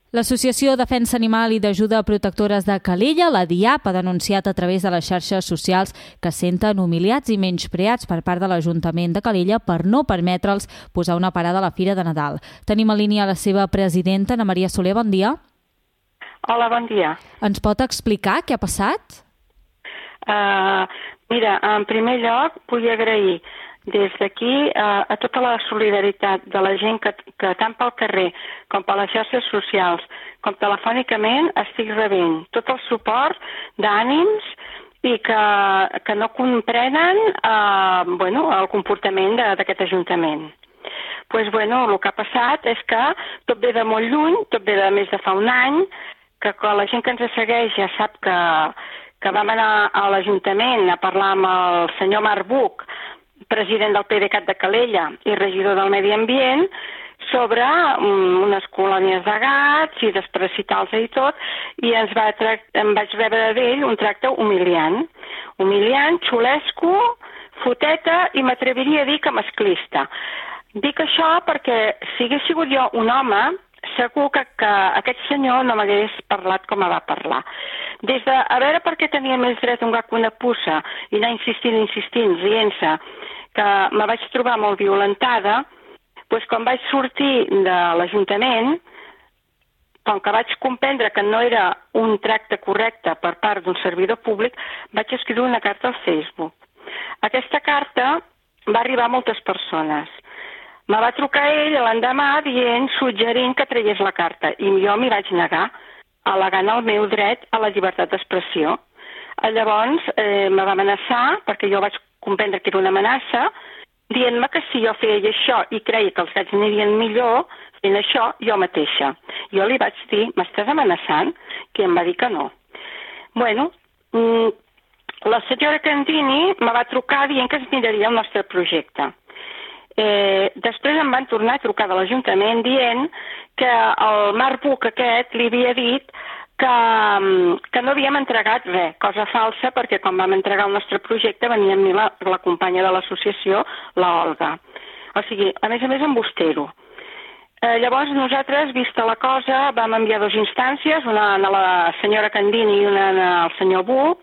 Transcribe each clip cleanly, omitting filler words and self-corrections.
L'Associació Defensa Animal i d'Ajuda a Protectores de Calella, la DIAP, ha denunciat a través de les xarxes socials que es senten humiliats i menyspreats per part de l'Ajuntament de Calella per no permetre'ls posar una parada a la Fira de Nadal. Tenim en línia la seva presidenta, Ana Maria Soler, bon dia. Hola, bon dia. Ens pot explicar què ha passat? Mira, en primer lloc vull agrair des d'aquí a tota la solidaritat de la gent que tant pel carrer com per les xarxes socials com telefònicament estic rebent tot el suport d'ànims i que no comprenen el comportament d'aquest Ajuntament. El que ha passat és que tot ve de molt lluny, tot ve de més de fa un any, que la gent que ens segueix ja sap que vam anar a l'Ajuntament a parlar amb el senyor Marc Buch, president del PDeCAT de Calella i regidor del Medi Ambient, sobre unes colònies de gats i desparasitar-los i tot, i em vaig rebre d'ell un tracte humiliant, xulesco, foteta i m'atreviria a dir que masclista. Dic això perquè si hagués sigut jo un home, segur que aquest senyor no m'hagués parlat com va parlar. Des de a veure per què tenia més dret un gat que una puça i anar insistint, rient-se, que me vaig trobar molt violentada, quan vaig sortir de l'Ajuntament, com que vaig comprendre que no era un tracte correcte per part d'un servidor públic, vaig escriure una carta al Facebook. Aquesta carta va arribar a moltes persones. Me va trucar ell l'endemà suggerint que tragués la carta i jo m'hi vaig negar, al·legant el meu dret a la llibertat d'expressió. Llavors me va amenaçar, perquè jo vaig comprendre que era una amenaça, dient-me que si jo feia això i creia que els gats anirien millor fent això, jo mateixa. Jo li vaig dir, m'estàs amenaçant? Que em va dir que no. La senyora Candini me va trucar dient que es miraria el nostre projecte. Després em van tornar a trucar de l'Ajuntament dient que el Marc Buch aquest li havia dit que no havíem entregat res, cosa falsa, perquè quan vam entregar el nostre projecte venia amb mi la companya de l'associació, la Olga. O sigui, a més embustero. Llavors nosaltres, vista la cosa, vam enviar dues instàncies, una a la senyora Candini i una al senyor Buch,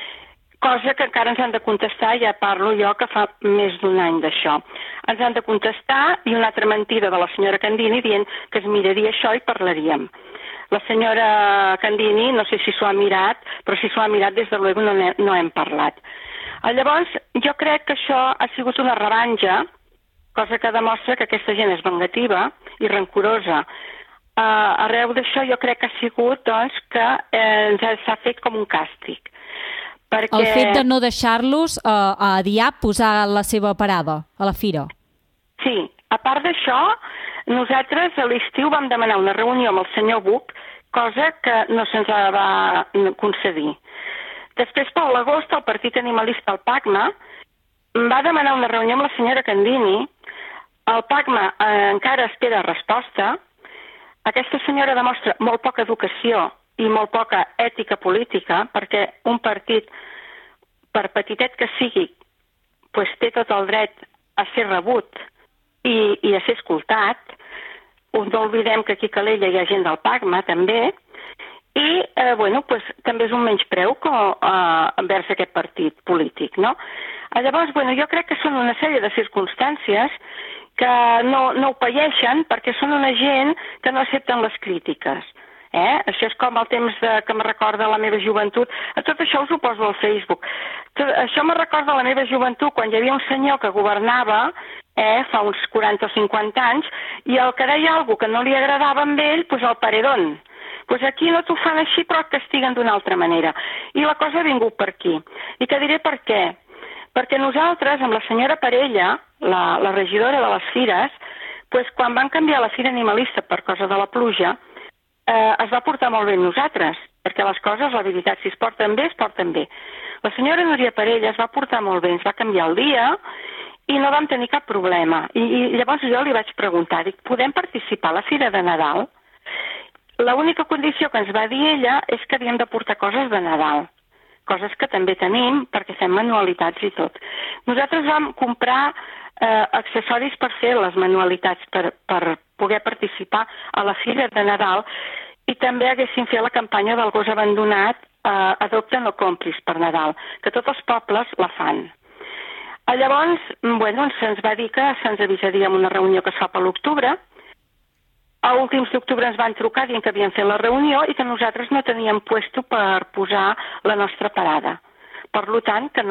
cosa que encara ens han de contestar, ja parlo jo que fa més d'un any d'això. Ens han de contestar i una altra mentida de la senyora Candini dient que es miraria això i parlaríem. La senyora Candini, no sé si s'ho ha mirat, però si s'ho ha mirat, des de luego no hem parlat. Llavors, jo crec que això ha sigut una revanxa, cosa que demostra que aquesta gent és vengativa i rancorosa. Arreu d'això jo crec que ha sigut que s'ha fet com un càstig. El fet de no deixar-los a DIAP posar la seva parada a la fira. Sí, a part d'això, nosaltres a l'estiu vam demanar una reunió amb el senyor Buch, cosa que no se'ns va concedir. Després, per l'agost, el Partit Animalista, el PACMA, va demanar una reunió amb la senyora Candini. El PACMA encara espera resposta. Aquesta senyora demostra molt poca educació i molt poca ètica política, perquè un partit, per petitet que sigui, té tot el dret a ser rebut i a ser escoltat. No oblidem que aquí a Calella hi ha gent del PACMA, també, i també és un menyspreu envers aquest partit polític, no? Llavors, jo crec que són una sèrie de circumstàncies que no ho paeixen perquè són una gent que no accepten les crítiques. Això és com el temps que me recorda la meva joventut. Tot això us ho poso al Facebook. Això me recorda la meva joventut quan hi havia un senyor que governava fa uns 40 o 50 anys i el que deia alguna que no li agradava amb ell, el paredón. Aquí no t'ho fan així però et castiguen d'una altra manera. I la cosa ha vingut per aquí. I te diré per què. Perquè nosaltres, amb la senyora Parella, la regidora de les fires, quan van canviar la fira animalista per cosa de la pluja, es va portar molt bé amb nosaltres, perquè les coses, la veritat, si es porten bé, es porten bé. La senyora Núria Parella es va portar molt bé, ens va canviar el dia i no vam tenir cap problema. I llavors jo li vaig preguntar, podem participar a la Fira de Nadal? L'única condició que ens va dir ella és que havíem de portar coses de Nadal, coses que també tenim perquè fem manualitats i tot. Nosaltres vam comprar accessoris per fer les manualitats, per poder participar a la Fira de Nadal i també haguessin fet la campanya del gos abandonat Adopta no compris per Nadal, que tots els pobles la fan. Llavors, se'ns va dir que se'ns avisaria en una reunió que es fa per l'octubre. A últims d'octubre ens van trucar dient que havien fet la reunió i que nosaltres no teníem puesto per posar la nostra parada. Per tant, que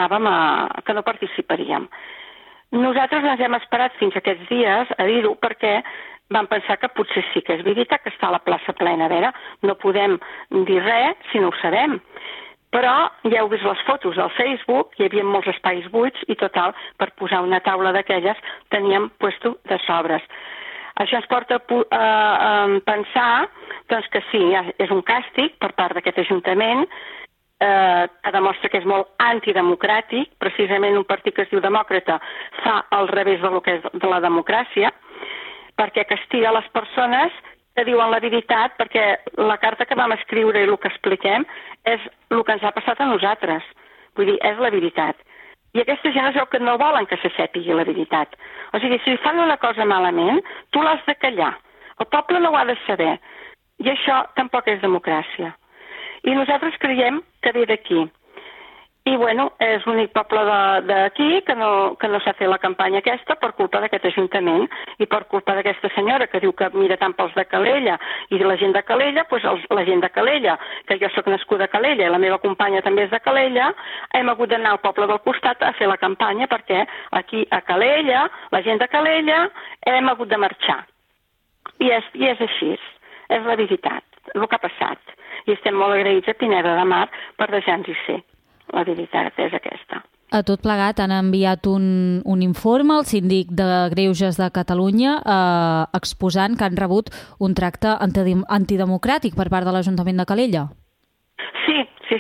no participaríem. Nosaltres ens hem esperat fins aquests dies a dir-ho perquè vam pensar que potser sí que és veritat que està la plaça plena. A veure, no podem dir res si no ho sabem. Però ja heu vist les fotos del Facebook, hi havia molts espais buits i total, per posar una taula d'aquelles teníem puesto de sobres. Això ens porta a pensar doncs, que sí, és un càstig per part d'aquest Ajuntament, que demostra que és molt antidemocràtic. Precisament un partit que es diu demòcrata fa al revés del que és de la democràcia, perquè castiga les persones que diuen la veritat, perquè la carta que vam escriure i el que expliquem és el que ens ha passat a nosaltres. Vull dir, és la veritat. I aquesta gent és el que no volen que se sàpigui la veritat. O sigui, si fan una cosa malament, tu l'has de callar. El poble no ho ha de saber. I això tampoc és democràcia. I nosaltres creiem que ve d'aquí. I, és l'únic poble d'aquí que no s'ha fet la campanya aquesta per culpa d'aquest Ajuntament i per culpa d'aquesta senyora que diu que mira tant pels de Calella i la gent de Calella, doncs la gent de Calella, que jo sóc nascuda a Calella i la meva companya també és de Calella, hem hagut d'anar al poble del costat a fer la campanya perquè aquí a Calella, la gent de Calella, hem hagut de marxar. I és així, és la veritat, el que ha passat. I estem molt agraïts a Pineda de Mar per deixar-nos-hi ser. La veritat és aquesta. A tot plegat han enviat un informe al síndic de Greuges de Catalunya exposant que han rebut un tracte antidemocràtic per part de l'Ajuntament de Calella. Sí.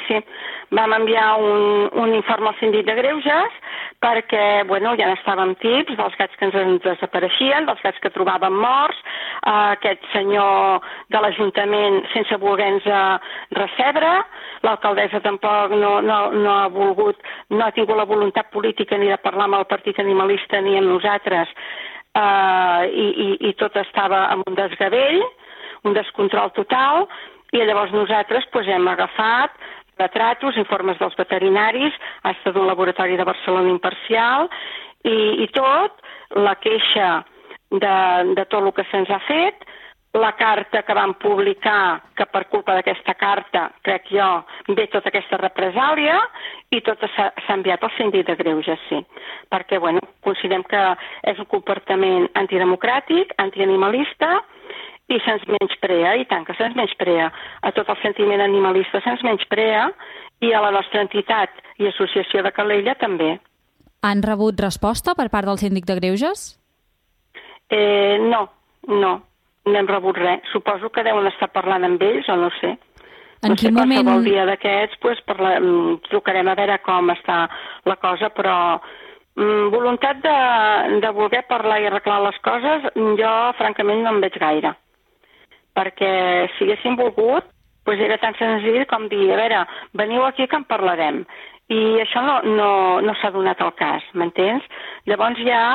Vam enviar un informe al síndic de Greuges perquè, ja n'estàvem tips dels gats que ens desapareixien, dels gats que trobàvem morts, aquest senyor de l'Ajuntament sense voler-nos recebre, l'alcaldessa tampoc no ha tingut la voluntat política ni de parlar amb el partit animalista ni amb nosaltres, i tot estava en un desgavell, un descontrol total, i llavors nosaltres hem agafat retratos, informes dels veterinaris, ha estat un laboratori de Barcelona imparcial, i tot, la queixa de tot el que se'ns ha fet, la carta que vam publicar, que per culpa d'aquesta carta, crec jo, ve tota aquesta represàlia, i tot s'ha enviat al síndic de Greuges, sí. Perquè, considerem que és un comportament antidemocràtic, antianimalista, i se'ns menysprea, i tant que se'ns menysprea. A tot el sentiment animalista se'ns menysprea, i a la nostra entitat i associació de Calella també. Han rebut resposta per part del síndic de Greuges? No hem rebut res. Suposo que deuen estar parlant amb ells, o no sé. En quin moment... Qualsevol dia d'aquests trucarem a veure com està la cosa, però voluntat de voler parlar i arreglar les coses, jo francament no en veig gaire. Perquè si haguéssim volgut, era tan senzill com dir, a veure, veniu aquí que en parlarem. I això no s'ha donat el cas, m'entens? Llavors ja,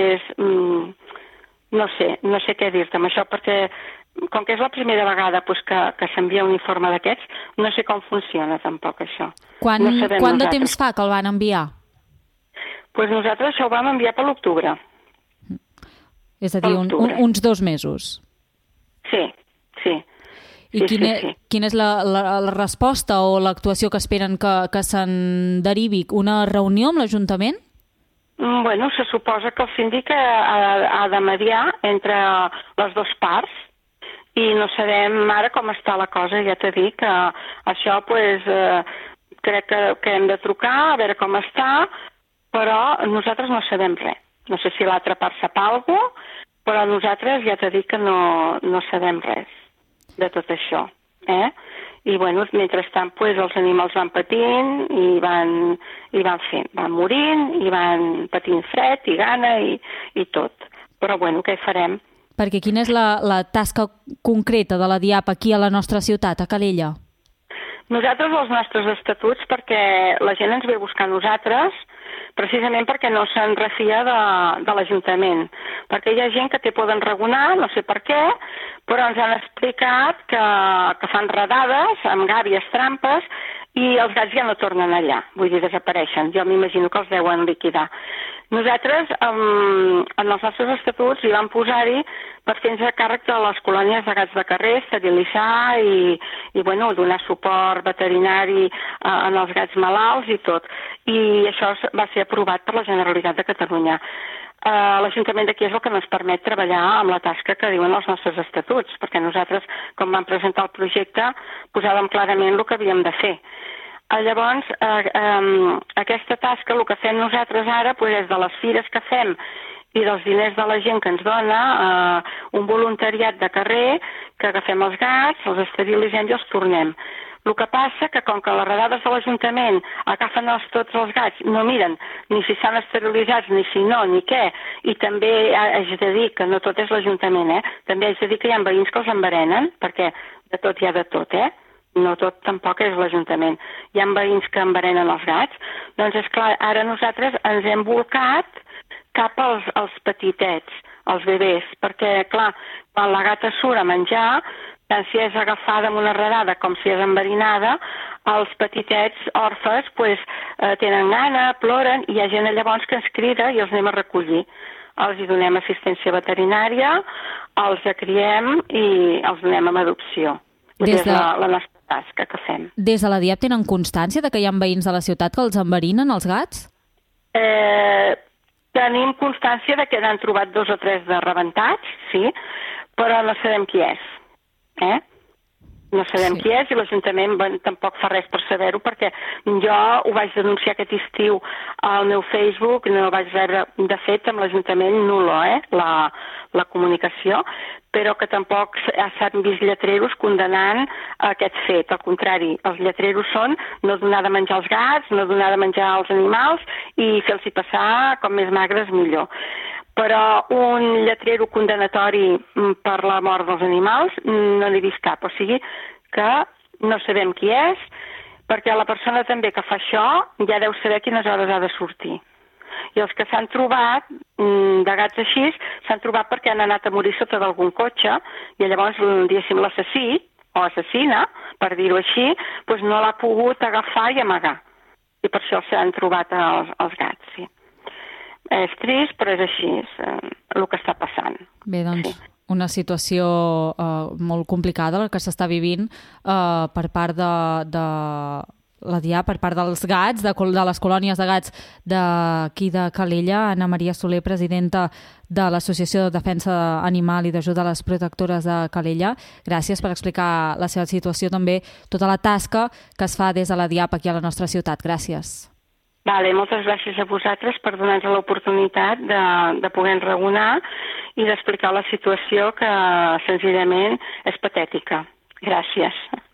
no sé què dir-te amb això, perquè com que és la primera vegada que s'envia un informe d'aquests, no sé com funciona tampoc això. Quant de temps fa que el van enviar? Nosaltres això ho vam enviar per l'octubre. És a dir, uns 2 mesos. Sí. I quina és la resposta o l'actuació que esperen que se'n derivi? Una reunió amb l'Ajuntament? Se suposa que el síndic ha de mediar entre les dues parts i no sabem ara com està la cosa. Ja t'he dit que això crec que hem de trucar a veure com està, però nosaltres no sabem res. No sé si l'altra part sap alguna cosa, però nosaltres ja t'he dit que no sabem res de tot això. I mentrestant els animals van patint i van fent, van morint i van patint fred i gana i tot. Però què farem? Perquè quina és la tasca concreta de la DIAP aquí a la nostra ciutat, a Calella? Nosaltres els nostres estatuts, perquè la gent ens ve a buscar a nosaltres, precisament perquè no se'n refia de l'Ajuntament. Perquè hi ha gent que té por d'enragonar, no sé per què, però ens han explicat que fan redades amb gàbies, trampes, i els gats ja no tornen allà, vull dir, desapareixen. Jo m'imagino que els deuen liquidar. Nosaltres, en els nostres estatuts, hi vam posar-hi per fer-nos càrrec de les colònies de gats de carrer, esterilitzar i bueno, donar suport veterinari en els gats malalts i tot. I això va ser aprovat per la Generalitat de Catalunya. L'Ajuntament d'aquí és el que ens permet treballar amb la tasca que diuen els nostres estatuts, perquè nosaltres, com vam presentar el projecte, posàvem clarament el que havíem de fer. Llavors, aquesta tasca, el que fem nosaltres ara, és de les fires que fem i dels diners de la gent que ens dona, un voluntariat de carrer, que agafem els gats, els esterilitzem i els tornem. El que passa que com que les redades de l'Ajuntament agafen tots els gats, no miren ni si s'han esterilitzats, ni si no, ni què, i també haig de dir que no tot és l'Ajuntament, també haig de dir que hi ha veïns que els enverenen, perquè de tot hi ha de tot, no tot tampoc és l'Ajuntament. Hi ha veïns que enverenen els gats, doncs és clar, ara nosaltres ens hem volcat cap als petitets, als bebès, perquè clar, quan la gata surt a menjar, tant si és agafada amb una redada com si és enverinada, els petitets orfes tenen gana, ploren, i hi ha gent llavors que ens crida i els anem a recollir. Els hi donem assistència veterinària, els acriem i els donem amb adopció. És la nostra tasca que fem. Des de la DIAP tenen constància de que hi ha veïns de la ciutat que els enverinen, els gats? Tenim constància de que n'han trobat 2 o 3 de rebentats, sí, però no sabem qui és. No sabem qui és i l'Ajuntament tampoc fa res per saber-ho, perquè jo ho vaig denunciar aquest estiu al meu Facebook, no vaig rebre, de fet, amb l'Ajuntament nulo, la comunicació, però que tampoc s'han vist lletreros condenant aquest fet. Al contrari, els lletreros són no donar de menjar als gats, no donar de menjar als animals i fer-los passar com més magres millor. Però un lletrero condenatori per la mort dels animals no n'he vist cap. O sigui que no sabem qui és, perquè la persona també que fa això ja deu saber quines hores ha de sortir. I els que s'han trobat, de gats així, s'han trobat perquè han anat a morir sota d'algun cotxe i llavors, diguéssim, l'assassí, o assassina, per dir-ho així, doncs no l'ha pogut agafar i amagar. I per això s'han trobat els gats, sí. És trist, però és així, és el que està passant. Bé, doncs, una situació molt complicada la que s'està vivint per part de la DIAP, per part dels gats, de les colònies de gats d'aquí de Calella. Anna Maria Soler, presidenta de l'Associació de Defensa Animal i d'Ajuda a les Protectores de Calella. Gràcies per explicar la seva situació, també tota la tasca que es fa des de la DIAP aquí a la nostra ciutat. Gràcies. Moltes gràcies a vosaltres per donar-nos l'oportunitat de poder enraonar i d'explicar la situació que senzillament és patètica. Gràcies.